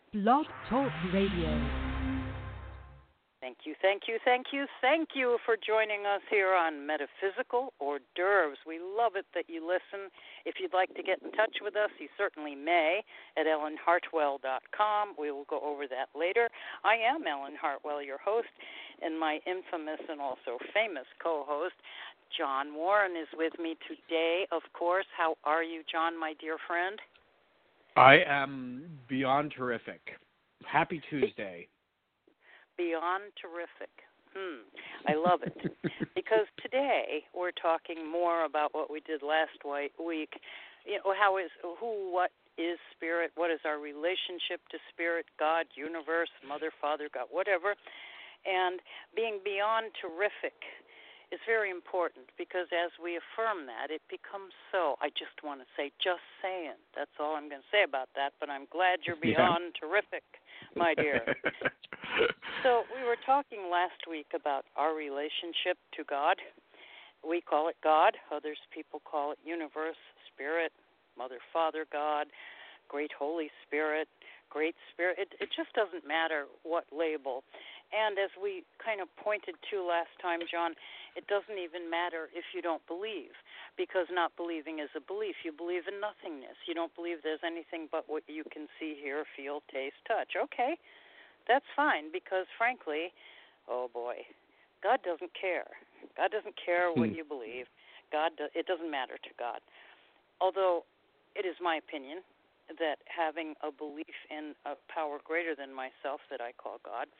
Blog Talk Radio. Thank you, thank you, thank you, thank you for joining us here on Metaphysical Hors d'oeuvres. We love it that you listen. If you'd like to get in touch with us, you certainly may at ellenhartwell.com. We will go over that later. I am Ellen Hartwell, your host, and my infamous and also famous co-host, John Warren, is with me today, of course. How are you, John, my dear friend? I am beyond terrific. Happy Tuesday. Beyond terrific. I love it. Because today we're talking more about what we did last week. You know, what is spirit? What is our relationship to spirit, God, universe, mother, father, God, whatever. And being beyond terrific is very important because as we affirm that, it becomes so. I just want to say, just saying. That's all I'm going to say about that, but I'm glad you're beyond terrific, my dear. So we were talking last week about our relationship to God. We call it God. Others people call it universe, spirit, mother, father, God, great Holy Spirit, great spirit. It just doesn't matter what label. And as we kind of pointed to last time, John, it doesn't even matter if you don't believe, because not believing is a belief. You believe in nothingness. You don't believe there's anything but what you can see, hear, feel, taste, touch. Okay, that's fine, because frankly, oh boy, God doesn't care. God doesn't care what you believe. It doesn't matter to God. Although it is my opinion that having a belief in a power greater than myself that I call God,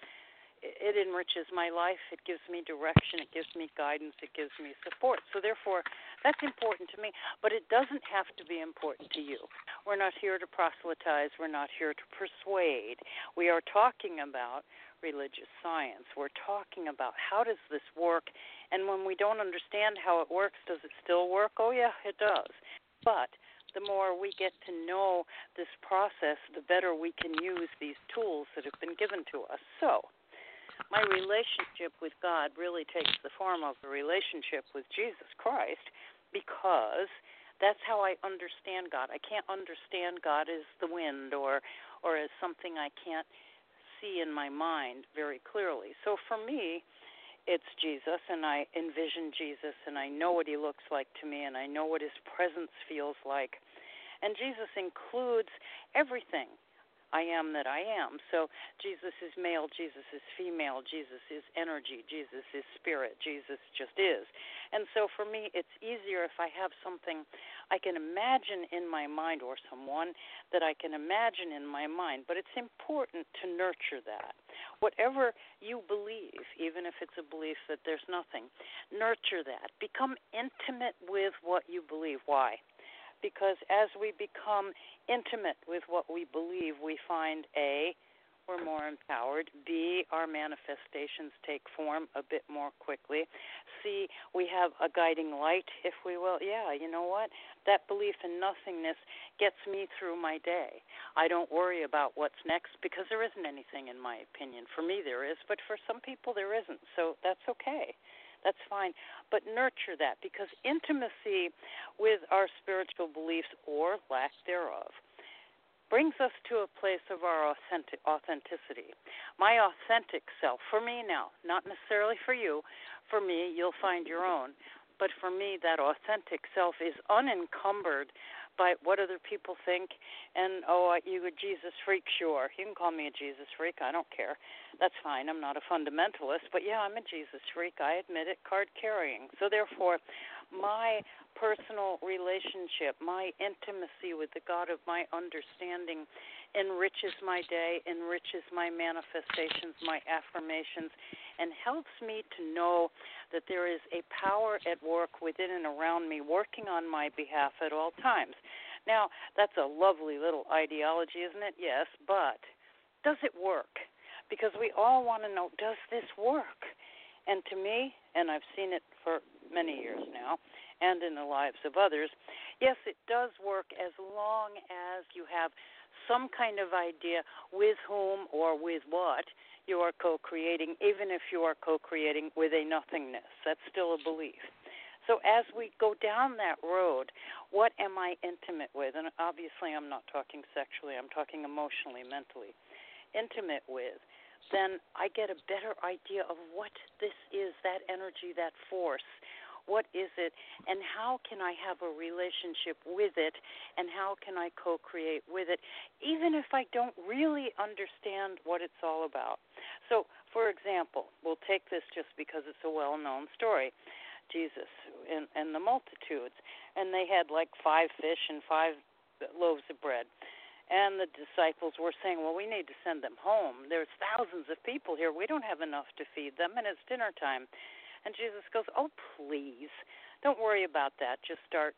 it enriches my life, it gives me direction, it gives me guidance, it gives me support. So therefore, that's important to me, but it doesn't have to be important to you. We're not here to proselytize, we're not here to persuade. We are talking about religious science. We're talking about how does this work, and when we don't understand how it works, does it still work? Oh yeah, it does. But the more we get to know this process, the better we can use these tools that have been given to us. So, my relationship with God really takes the form of a relationship with Jesus Christ because that's how I understand God. I can't understand God as the wind or as something I can't see in my mind very clearly. So for me, it's Jesus, and I envision Jesus, and I know what he looks like to me, and I know what his presence feels like. And Jesus includes everything I am that I am. So Jesus is male, Jesus is female, Jesus is energy, Jesus is spirit, Jesus just is. And so for me, it's easier if I have something I can imagine in my mind or someone that I can imagine in my mind. But it's important to nurture that. Whatever you believe, even if it's a belief that there's nothing, nurture that. Become intimate with what you believe. Why? Because as we become intimate with what we believe, we find A, we're more empowered, B, our manifestations take form a bit more quickly, C, we have a guiding light, if we will. Yeah, you know what? That belief in nothingness gets me through my day. I don't worry about what's next because there isn't anything, in my opinion. For me there is, but for some people there isn't, so that's okay. That's fine. But nurture that, because intimacy with our spiritual beliefs or lack thereof brings us to a place of our authenticity. My authentic self, for me now, not necessarily for you, for me, you'll find your own. But for me, that authentic self is unencumbered by what other people think. And, you a Jesus freak, sure. You can call me a Jesus freak. I don't care. That's fine. I'm not a fundamentalist. But, yeah, I'm a Jesus freak. I admit it, card carrying. So, therefore, my personal relationship, my intimacy with the God of my understanding enriches my day, enriches my manifestations, my affirmations, and helps me to know that there is a power at work within and around me working on my behalf at all times. Now, that's a lovely little ideology, isn't it? Yes, but does it work? Because we all want to know, does this work? And to me, and I've seen it for many years now, and in the lives of others, yes, it does work as long as you have some kind of idea with whom or with what you are co-creating, even if you are co-creating with a nothingness. That's still a belief. So as we go down that road, what am I intimate with? And obviously I'm not talking sexually, I'm talking emotionally, mentally. intimate with, then I get a better idea of what this is, that energy, that force. What is it, and how can I have a relationship with it, and how can I co-create with it, even if I don't really understand what it's all about. So, for example, we'll take this just because it's a well-known story. Jesus and the multitudes, and they had like 5 fish and 5 loaves of bread. And the disciples were saying, well, we need to send them home. There's thousands of people here. We don't have enough to feed them, and it's dinner time. And Jesus goes, oh, please, don't worry about that. Just start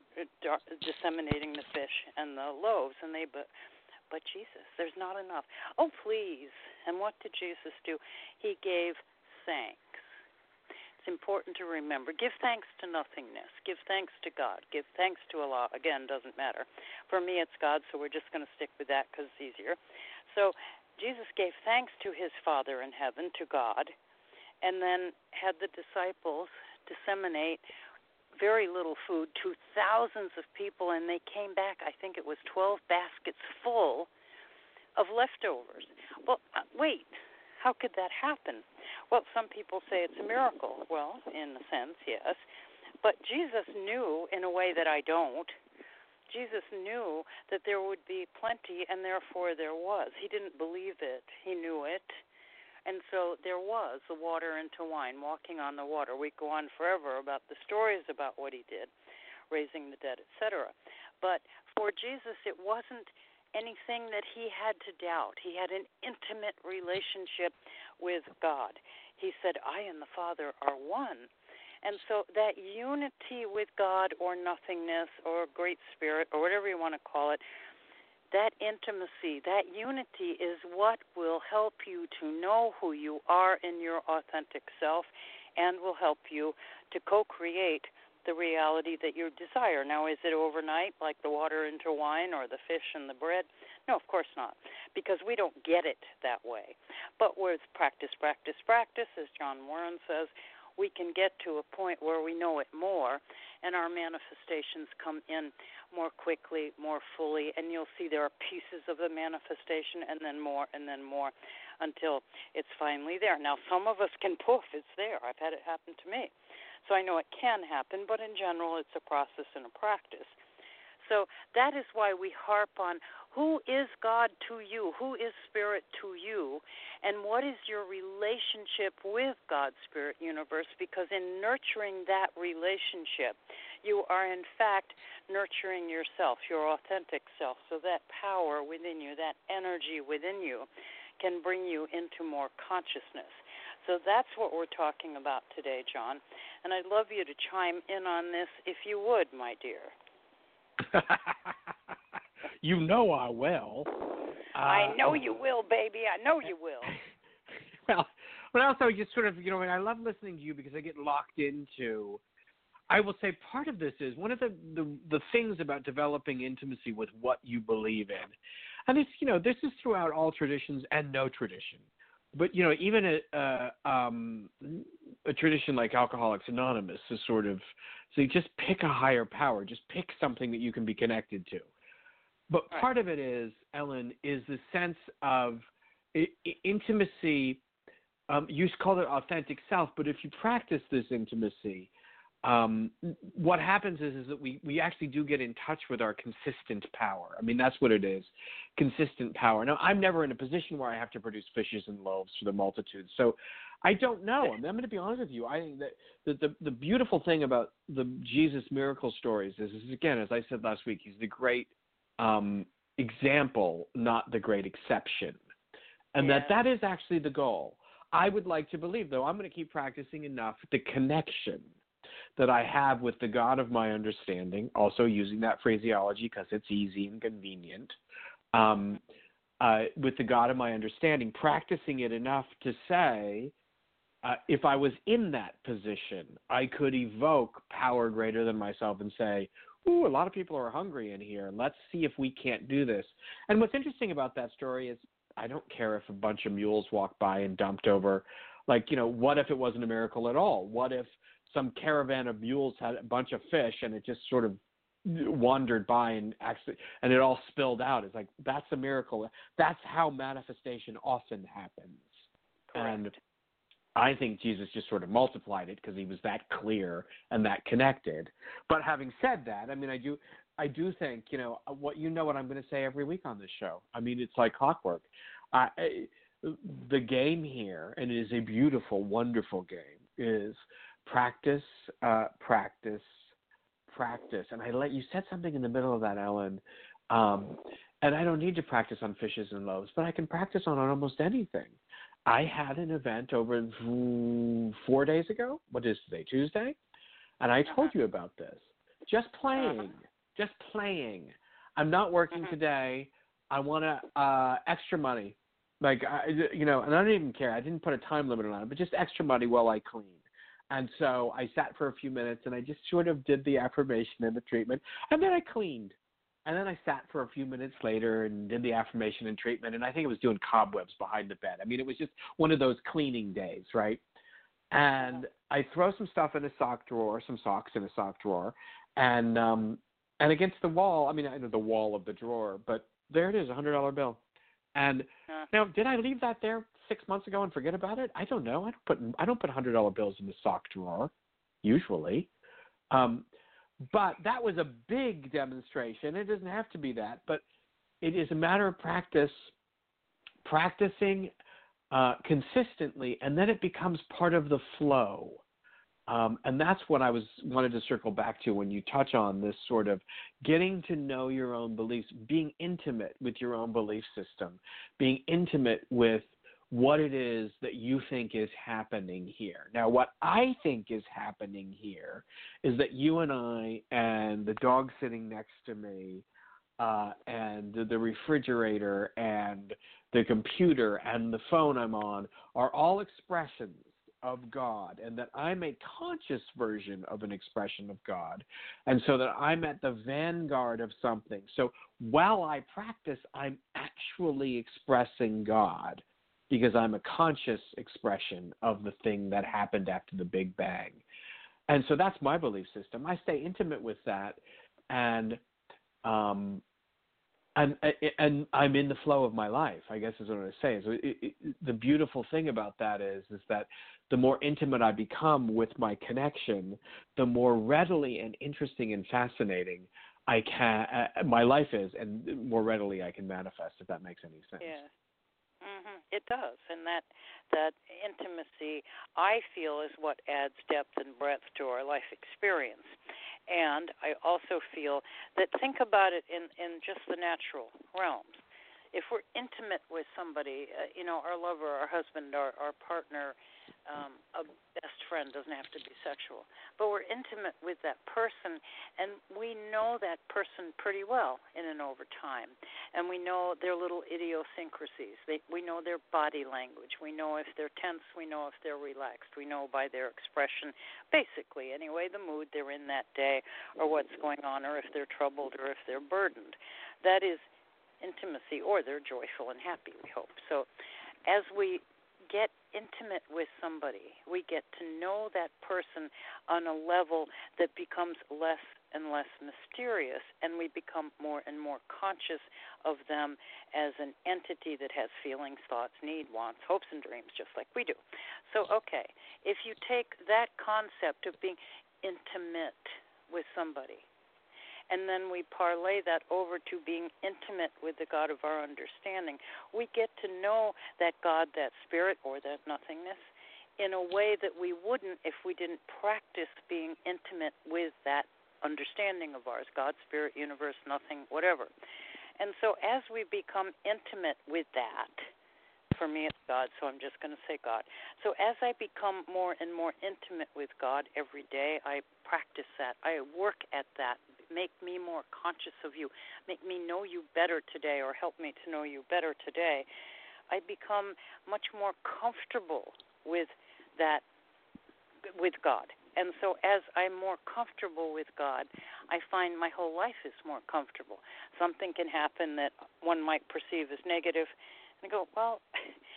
disseminating the fish and the loaves. And but Jesus, there's not enough. Oh, please. And what did Jesus do? He gave thanks. It's important to remember. Give thanks to nothingness. Give thanks to God. Give thanks to Allah. Again, doesn't matter. For me, it's God, so we're just going to stick with that because it's easier. So Jesus gave thanks to his Father in heaven, to God, and then had the disciples disseminate very little food to thousands of people, and they came back, I think it was 12 baskets full of leftovers. Well, wait, how could that happen? Well, some people say it's a miracle. Well, in a sense, yes. But Jesus knew, in a way that I don't, Jesus knew that there would be plenty, and therefore there was. He didn't believe it. He knew it. And so there was the water into wine, walking on the water. We go on forever about the stories about what he did, raising the dead, etc. But for Jesus, it wasn't anything that he had to doubt. He had an intimate relationship with God. He said, I and the Father are one. And so that unity with God, or nothingness, or Great Spirit, or whatever you want to call it, that intimacy, that unity is what will help you to know who you are in your authentic self, and will help you to co-create the reality that you desire. Now, is it overnight, like the water into wine or the fish and the bread? No, of course not, because we don't get it that way. But with practice, practice, practice, as John Warren says, we can get to a point where we know it more, and our manifestations come in more quickly, more fully, and you'll see there are pieces of the manifestation, and then more, until it's finally there. Now, some of us can poof, it's there. I've had it happen to me. So I know it can happen, but in general, it's a process and a practice. So that is why we harp on who is God to you, who is Spirit to you, and what is your relationship with God, Spirit, Universe, because in nurturing that relationship, you are in fact nurturing yourself, your authentic self, so that power within you, that energy within you can bring you into more consciousness. So that's what we're talking about today, John, and I'd love you to chime in on this if you would, my dear. You know I will. I know you will, baby. I know you will. Well, but also just sort of, and I love listening to you because I get locked into, I will say part of this is one of the things about developing intimacy with what you believe in. And it's, this is throughout all traditions and no tradition. But, even a tradition like Alcoholics Anonymous is sort of, so you just pick a higher power, just pick something that you can be connected to. But part of it is, Ellen, is the sense of intimacy. You call it authentic self, but if you practice this intimacy, what happens is that we actually do get in touch with our consistent power. I mean, that's what it is, consistent power. Now, I'm never in a position where I have to produce fishes and loaves for the multitude, so I don't know. I'm going to be honest with you. I think that the beautiful thing about the Jesus miracle stories is, again, as I said last week, he's the great example, not the great exception, and that is actually the goal. I would like to believe, though, I'm going to keep practicing enough, the connection that I have with the God of my understanding, also using that phraseology because it's easy and convenient, with the God of my understanding, practicing it enough to say, if I was in that position, I could evoke power greater than myself and say, ooh, a lot of people are hungry in here. Let's see if we can't do this. And what's interesting about that story is I don't care if a bunch of mules walked by and dumped over. Like, what if it wasn't a miracle at all? What if some caravan of mules had a bunch of fish and it just sort of wandered by and it all spilled out. It's like, that's a miracle. That's how manifestation often happens. Correct. And I think Jesus just sort of multiplied it because he was that clear and that connected. But having said that, I mean, I do think, what I'm going to say every week on this show. I mean, it's like clockwork. The game here, and it is a beautiful, wonderful game, is practice, practice, practice. And you said something in the middle of that, Ellen, and I don't need to practice on fishes and loaves, but I can practice on almost anything. I had an event over 4 days ago. What is today, Tuesday? And I told you about this. Just playing. I'm not working today. I want extra money. And I don't even care. I didn't put a time limit on it, but just extra money while I clean. And so I sat for a few minutes, and I just sort of did the affirmation and the treatment, and then I cleaned. And then I sat for a few minutes later and did the affirmation and treatment, and I think I was doing cobwebs behind the bed. I mean, it was just one of those cleaning days, right? And I throw some stuff in a sock drawer, some socks in a sock drawer, and against the wall, I mean, I know the wall of the drawer, but there it is, $100 bill. And now, did I leave that there 6 months ago and forget about it? I don't know. I don't put $100 bills in the sock drawer, usually. But that was a big demonstration. It doesn't have to be that, but it is a matter of practicing consistently, and then it becomes part of the flow. And that's what I wanted to circle back to when you touch on this sort of getting to know your own beliefs, being intimate with your own belief system, being intimate with what it is that you think is happening here. Now, what I think is happening here is that you and I and the dog sitting next to me and the refrigerator and the computer and the phone I'm on are all expressions of God, and that I'm a conscious version of an expression of God, and so that I'm at the vanguard of something. So while I practice, I'm actually expressing God because I'm a conscious expression of the thing that happened after the Big Bang. And so that's my belief system. I stay intimate with that, and I'm in the flow of my life, I guess is what I say. So the beautiful thing about that is that the more intimate I become with my connection, the more readily and interesting and fascinating my life is, and more readily I can manifest, if that makes any sense. Yeah. It does, and that intimacy, I feel, is what adds depth and breadth to our life experience. And I also feel that, think about it in just the natural realms. If we're intimate with somebody, our lover, our husband, our partner, a best friend, doesn't have to be sexual, but we're intimate with that person, and we know that person pretty well in and over time, and we know their little idiosyncrasies. We know their body language. We know if they're tense. We know if they're relaxed. We know by their expression, basically, anyway, the mood they're in that day, or what's going on, or if they're troubled, or if they're burdened. That is intimacy, or they're joyful and happy, we hope. So as we get intimate with somebody, we get to know that person on a level that becomes less and less mysterious, and we become more and more conscious of them as an entity that has feelings, thoughts, needs, wants, hopes, and dreams, just like we do. So, okay, if you take that concept of being intimate with somebody, and then we parlay that over to being intimate with the God of our understanding, we get to know that God, that spirit, or that nothingness, in a way that we wouldn't if we didn't practice being intimate with that understanding of ours, God, spirit, universe, nothing, whatever. And so as we become intimate with that, for me it's God, so I'm just going to say God. So as I become more and more intimate with God every day, I practice that. I work at that. Make me more conscious of you. Make me know you better today, or help me to know you better today. I become much more comfortable with that, with God. And so as I'm more comfortable with God, I find my whole life is more comfortable. Something can happen that one might perceive as negative, and I go, well,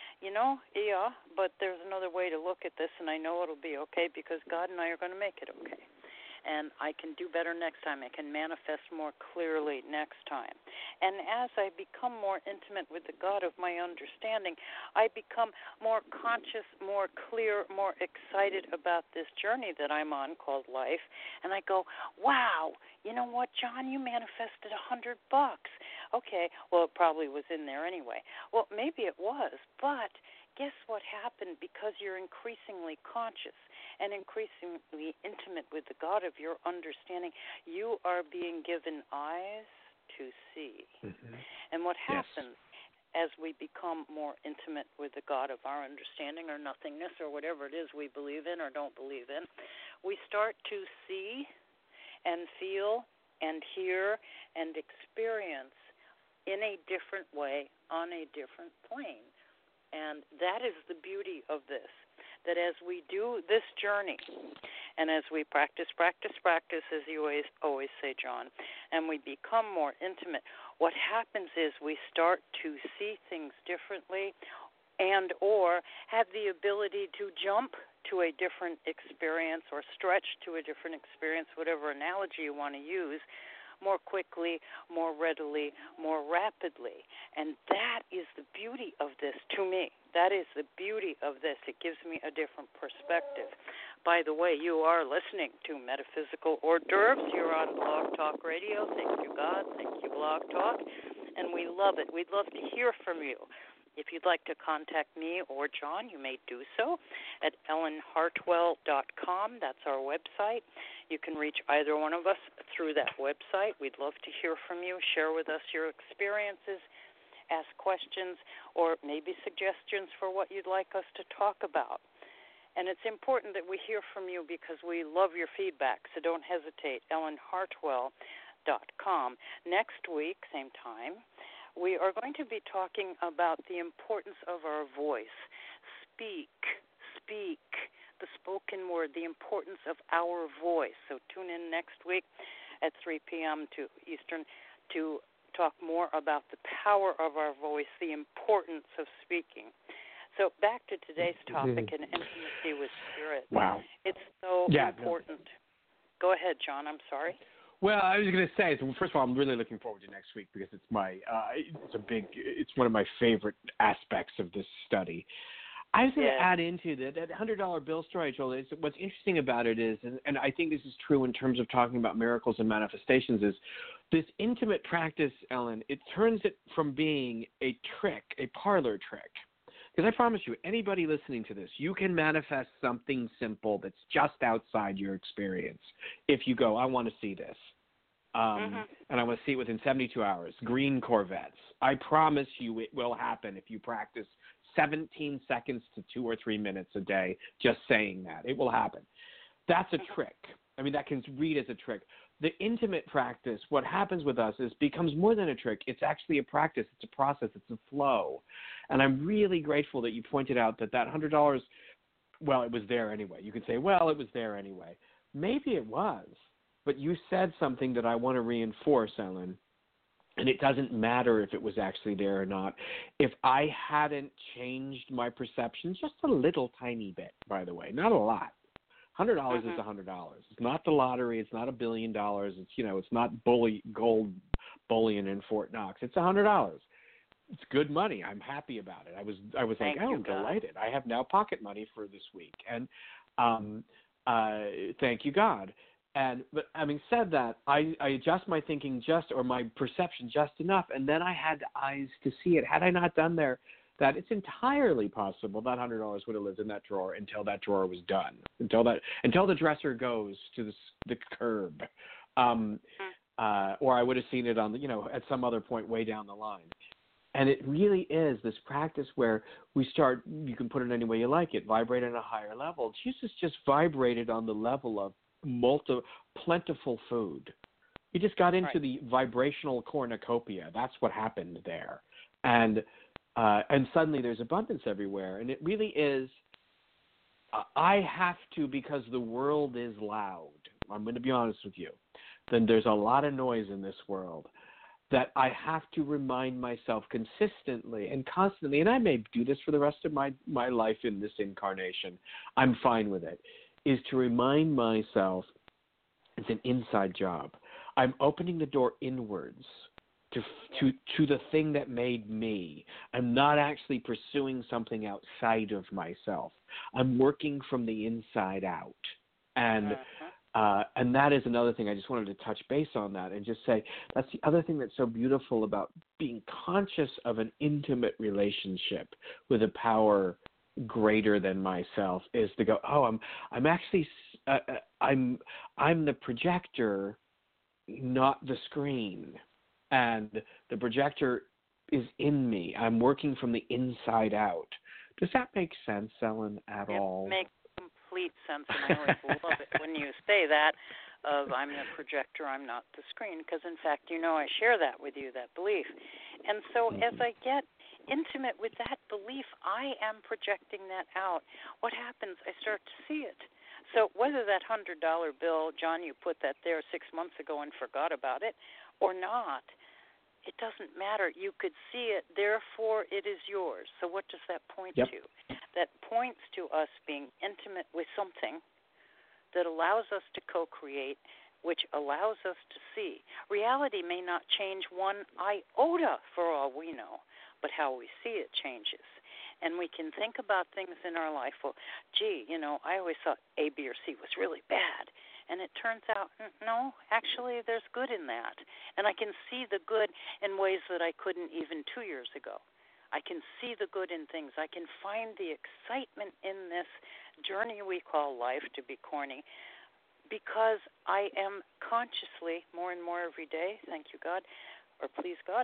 yeah, but there's another way to look at this, and I know it'll be okay because God and I are going to make it okay. and I can do better next time. I can manifest more clearly next time. And as I become more intimate with the God of my understanding, I become more conscious, more clear, more excited about this journey that I'm on called life. And I go, wow, you know what, John, you manifested $100. Okay, well, it probably was in there anyway. Well, maybe it was, but guess what happened? Because you're increasingly conscious and increasingly intimate with the God of your understanding, you are being given eyes to see. Mm-hmm. And what happens as we become more intimate with the God of our understanding or nothingness or whatever it is we believe in or don't believe in, we start to see and feel and hear and experience in a different way on a different plane. And that is the beauty of this, that as we do this journey and as we practice, as you always say, John, and we become more intimate, what happens is we start to see things differently and or have the ability to jump to a different experience or stretch to a different experience, whatever analogy you want to use, more quickly, more readily, more rapidly. And that is the beauty of this to me. That is the beauty of this. It gives me a different perspective. By the way, you are listening to Metaphysical Hors d'oeuvres. You're on Blog Talk Radio. Thank you, God. Thank you, Blog Talk. And we love it. We'd love to hear from you. If you'd like to contact me or John, you may do so at ellenhartwell.com. That's our website. You can reach either one of us through that website. We'd love to hear from you. Share with us your experiences, ask questions, or maybe suggestions for what you'd like us to talk about. And it's important that we hear from you because we love your feedback, so don't hesitate, ellenhartwell.com. Next week, same time, we are going to be talking about the importance of our voice. Speak, the spoken word, the importance of our voice. So tune in next week at 3 p.m. to Eastern to talk more about the power of our voice, the importance of speaking. So back to today's topic, and intimacy with spirit. Wow. It's so important. Go ahead, John. I'm sorry. Well, I was going to say, so first of all, I'm really looking forward to next week because it's it's one of my favorite aspects of this study. I was going to add into that $100 bill story, Joel. What's interesting about it is, and I think this is true in terms of talking about miracles and manifestations, is this intimate practice, Ellen, it turns it from being a trick, a parlor trick. Because I promise you, anybody listening to this, you can manifest something simple that's just outside your experience. If you go, I want to see this, and I want to see it within 72 hours, green Corvettes. I promise you it will happen if you practice 17 seconds to 2 or 3 minutes a day just saying that. It will happen. That's a trick. I mean, that can read as a trick. The intimate practice, what happens with us is becomes more than a trick. It's actually a practice. It's a process. It's a flow. And I'm really grateful that you pointed out that $100, well, it was there anyway. You could say, well, it was there anyway. Maybe it was. But you said something that I want to reinforce, Ellen. And it doesn't matter if it was actually there or not. If I hadn't changed my perceptions just a little tiny bit, by the way, not a lot. $100 is $100. It's not the lottery. It's not $1 billion. It's it's not gold bullion in Fort Knox. It's $100. It's good money. I'm happy about it. I was like, I'm delighted. I have now pocket money for this week, and thank you, God. But having said that, I adjust my thinking or my perception just enough, and then I had eyes to see it. Had I not done that, it's entirely possible that $100 would have lived in that drawer until that drawer was done, until the dresser goes to the curb, or I would have seen it on at some other point way down the line. And it really is this practice where we start. You can put it any way you like it. Vibrate at a higher level. Jesus just vibrated on the level of plentiful food. He just got into the vibrational cornucopia. That's what happened there, and suddenly there's abundance everywhere. And it really is, I have to, because the world is loud, I'm going to be honest with you, then there's a lot of noise in this world that I have to remind myself consistently and constantly, and I may do this for the rest of my life in this incarnation, I'm fine with it, is to remind myself It's an inside job. I'm opening the door inwards to the thing that made me. I'm not actually pursuing something outside of myself. I'm working from the inside out. And that is another thing. I just wanted to touch base on that and just say that's the other thing that's so beautiful about being conscious of an intimate relationship with a power greater than myself is to go, oh, I'm actually I'm the projector, not the screen, and the projector is in me. I'm working from the inside out. Does that make sense, Ellen, at all? It makes complete sense, and I always love it when you say that of I'm the projector, I'm not the screen, because in fact, I share that with you, that belief. And so as I get intimate with that belief, I am projecting that out. What happens? I start to see it. So whether that $100 bill, John, you put that there 6 months ago and forgot about it, or not, it doesn't matter. You could see it, therefore it is yours. So what does that point to? That points to us being intimate with something that allows us to co-create, which allows us to see. Reality may not change one iota for all we know, but how we see it changes. And we can think about things in our life. Well, gee, I always thought A, B, or C was really bad. And it turns out, no, actually there's good in that. And I can see the good in ways that I couldn't even 2 years ago. I can see the good in things. I can find the excitement in this journey we call life, to be corny, because I am consciously, more and more every day, thank you God, or please God,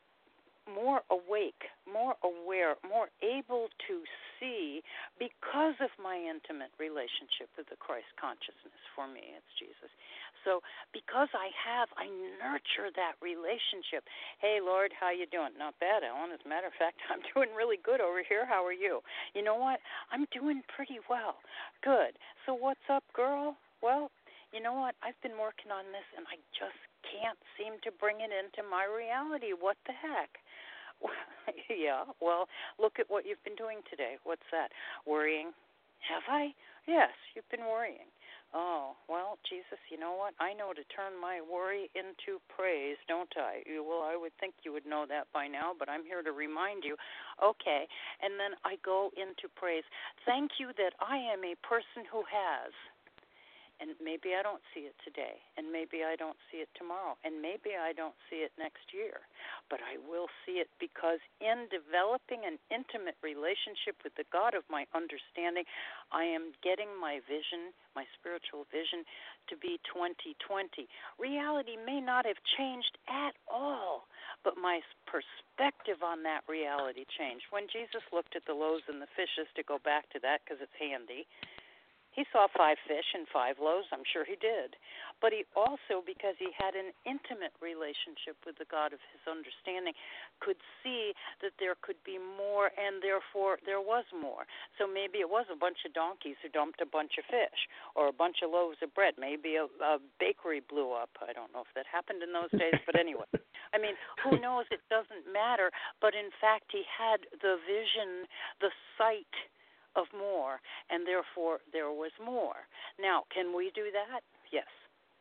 more awake, more aware, more able to see because of my intimate relationship with the Christ consciousness. For me, it's Jesus. So because I nurture that relationship. Hey, Lord, how you doing? Not bad, Ellen. As a matter of fact, I'm doing really good over here. How are you? You know what? I'm doing pretty well. Good. So what's up, girl? Well, you know what? I've been working on this, and I just can't seem to bring it into my reality. What the heck? Yeah, well, look at what you've been doing today. What's that? Worrying? Have I? Yes, you've been worrying. Oh, well, Jesus, you know what? I know to turn my worry into praise, don't I? Well, I would think you would know that by now, but I'm here to remind you. Okay, and then I go into praise. Thank you that I am a person who has. And maybe I don't see it today, and maybe I don't see it tomorrow, and maybe I don't see it next year. But I will see it because in developing an intimate relationship with the God of my understanding, I am getting my vision, my spiritual vision, to be 2020. Reality may not have changed at all, but my perspective on that reality changed. When Jesus looked at the loaves and the fishes, to go back to that because it's handy, he saw 5 fish and 5 loaves. I'm sure he did. But he also, because he had an intimate relationship with the God of his understanding, could see that there could be more, and therefore there was more. So maybe it was a bunch of donkeys who dumped a bunch of fish, or a bunch of loaves of bread. Maybe a bakery blew up. I don't know if that happened in those days, but anyway. I mean, who knows? It doesn't matter. But in fact, he had the vision, the sight of more, and therefore there was more. Now, can we do that? Yes.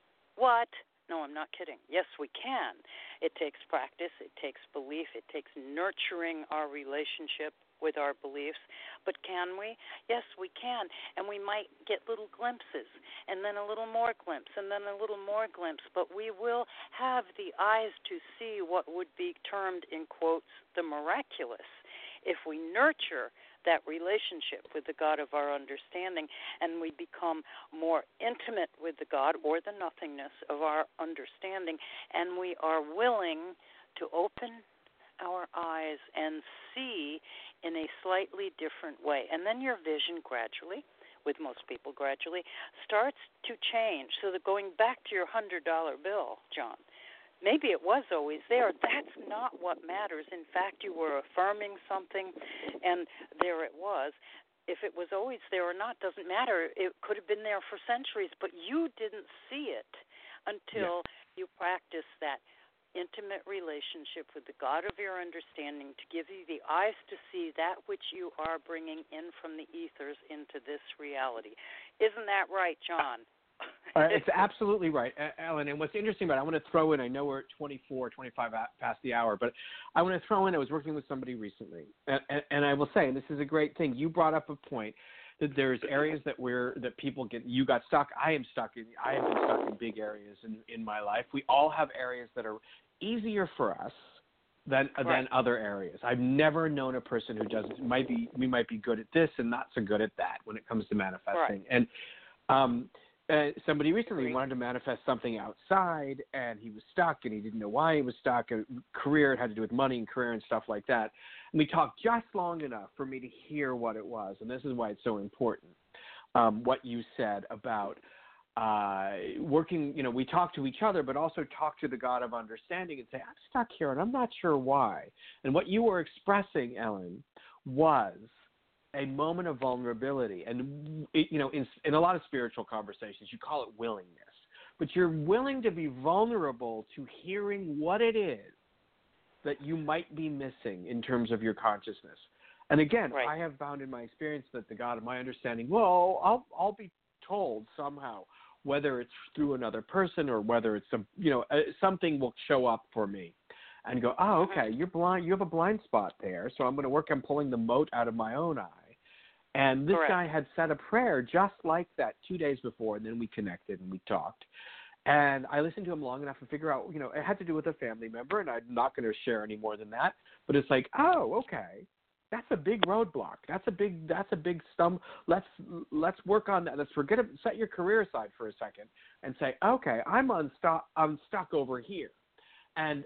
What? No, I'm not kidding. Yes, we can. It takes practice. It takes belief. It takes nurturing our relationship with our beliefs. But can we? Yes, we can. And we might get little glimpses, and then a little more glimpse, and then a little more glimpse. But we will have the eyes to see what would be termed, in quotes, the miraculous, if we nurture that relationship with the God of our understanding, and we become more intimate with the God or the nothingness of our understanding, and we are willing to open our eyes and see in a slightly different way. And then your vision gradually, with most people gradually, starts to change. So that going back to your $100 bill, John, maybe it was always there. That's not what matters. In fact, you were affirming something, and there it was. If it was always there or not doesn't matter. It could have been there for centuries, but you didn't see it until you practiced that intimate relationship with the God of your understanding to give you the eyes to see that which you are bringing in from the ethers into this reality. Isn't that right, John? It's absolutely right, Ellen. And what's interesting about it, I want to throw in, I know we're at 24, 25 past the hour, but I want to throw in, I was working with somebody recently, and I will say, and this is a great thing, you brought up a point that there's areas that people get, you got stuck, I have been stuck in big areas in my life. We all have areas that are easier for us than other areas. I've never known a person who doesn't, we might be good at this and not so good at that when it comes to manifesting. Right. And somebody recently wanted to manifest something outside, and he was stuck, and he didn't know why he was stuck. And career, it had to do with money and career and stuff like that. And we talked just long enough for me to hear what it was, and this is why it's so important, what you said about working, we talk to each other, but also talk to the God of understanding and say, I'm stuck here, and I'm not sure why. And what you were expressing, Ellen, was a moment of vulnerability. And, in a lot of spiritual conversations, you call it willingness. But you're willing to be vulnerable to hearing what it is that you might be missing in terms of your consciousness. And again, I have found in my experience that the God of my understanding, I'll be told somehow, whether it's through another person or whether it's something will show up for me. And go, okay, you're blind. You have a blind spot there, so I'm going to work on pulling the mote out of my own eye. And this guy had said a prayer just like that 2 days before, and then we connected and we talked. And I listened to him long enough to figure out, it had to do with a family member, and I'm not going to share any more than that. But it's like, okay, that's a big roadblock. That's a big stump. Let's work on that. Let's set your career aside for a second and say, okay, I'm stuck over here. And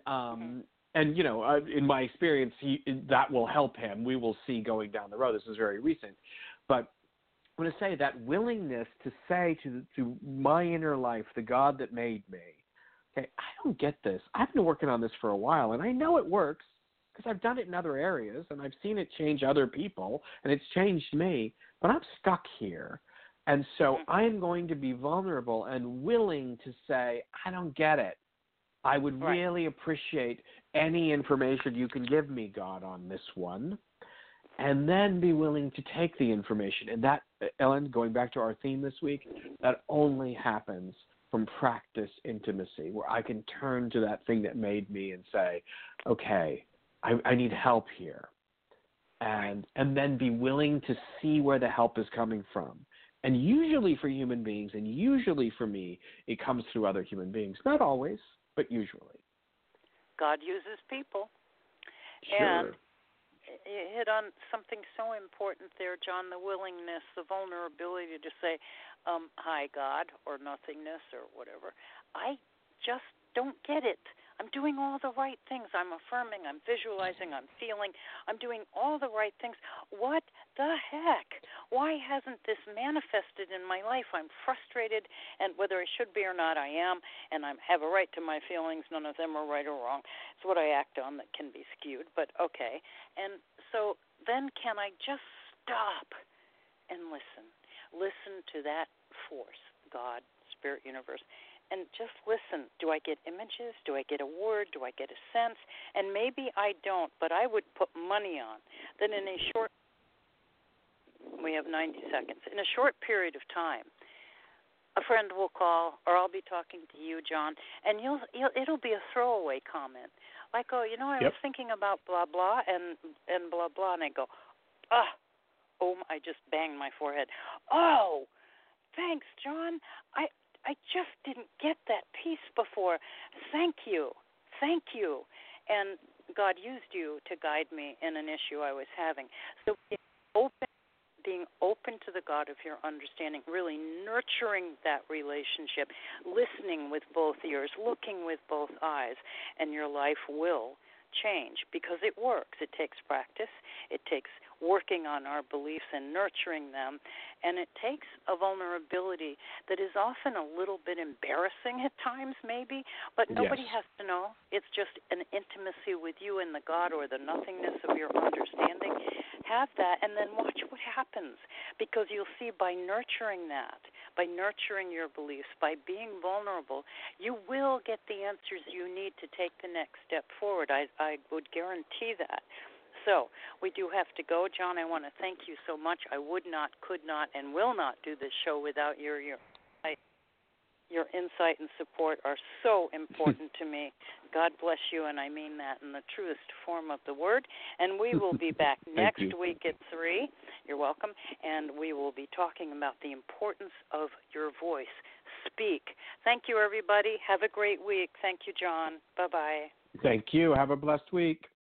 in my experience, that will help him. We will see going down the road. This is very recent. But I'm going to say that willingness to say to my inner life, the God that made me, okay, I don't get this. I've been working on this for a while, and I know it works because I've done it in other areas, and I've seen it change other people, and it's changed me, but I'm stuck here. And so I'm going to be vulnerable and willing to say, I don't get it. I would really appreciate any information you can give me, God, on this one, and then be willing to take the information. And that, Ellen, going back to our theme this week, that only happens from practice intimacy, where I can turn to that thing that made me and say, okay, I need help here, and then be willing to see where the help is coming from. And usually for human beings, and usually for me, it comes through other human beings. Not always, but usually. God uses people. Sure. And you hit on something so important there, John, the willingness, the vulnerability to say, hi, God, or nothingness, or whatever. I just don't get it. I'm doing all the right things. I'm affirming, I'm visualizing, I'm feeling, I'm doing all the right things. What the heck? Why hasn't this manifested in my life? I'm frustrated, and whether I should be or not, I am, and I have a right to my feelings. None of them are right or wrong. It's what I act on that can be skewed, but okay. And so then can I just stop and listen? Listen to that force, God, Spirit, Universe, and just listen. Do I get images? Do I get a word? Do I get a sense? And maybe I don't, but I would put money on that in a short, we have 90 seconds, in a short period of time, a friend will call, or I'll be talking to you, John, and it'll be a throwaway comment. Like, I was thinking about blah, blah, and blah, blah, and I go, I just banged my forehead. Oh, thanks, John. I just didn't get that piece before. Thank you. Thank you. And God used you to guide me in an issue I was having. So being open to the God of your understanding, really nurturing that relationship, listening with both ears, looking with both eyes, and your life will change because it works. It takes practice. It takes working on our beliefs and nurturing them, and it takes a vulnerability that is often a little bit embarrassing at times maybe, but nobody has to know. It's just an intimacy with you and the God or the nothingness of your understanding. Have that and then watch what happens, because you'll see by nurturing that, by nurturing your beliefs, by being vulnerable, you will get the answers you need to take the next step forward. I would guarantee that. So we do have to go. John, I want to thank you so much. I would not, could not, and will not do this show without your Your insight and support are so important to me. God bless you, and I mean that in the truest form of the word. And we will be back next week at 3. You're welcome. And we will be talking about the importance of your voice. Speak. Thank you, everybody. Have a great week. Thank you, John. Bye-bye. Thank you. Have a blessed week.